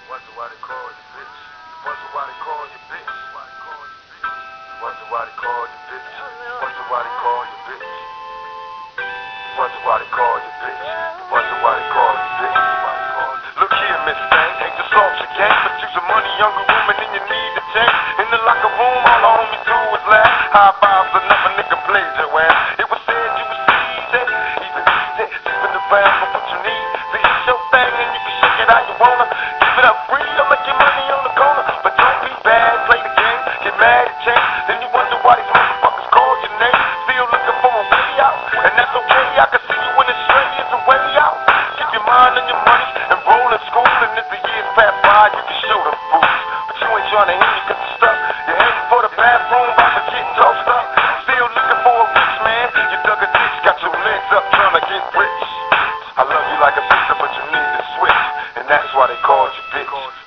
Wonder why they call you bitch. Wonder why they call you bitch. Wonder why they call you bitch. Wonder why they call you bitch. Wonder why they call you bitch. Wonder why they call you bitch. Look here, Miss Thang, hate to salt your game, but you's a money younger woman and you need to change. In the locker room, all the homies do is laugh. High fives, another nigga plays your ass. It was said you was easy, even easy, sleeping around for what you need. See, it's your thing and you can shake it how you wanna. Give it up free, I'll make your money on the corner. But don't be bad, play the game, get mad at change. Then you wonder why these motherfuckers call your name. Still looking for a way out, and that's okay. I can see you in the straight, it's a way out. Keep your mind on your money and roll in school. And if the years pass by, you can show them fools. But you ain't trying to hear me cause you're stuck. You're heading for the bathroom, about to get tossed up. Still looking for a rich man. You dug a ditch, got your legs up trying to get rich. I love you like a sister, but you need to switch. And that's why they called you bitch.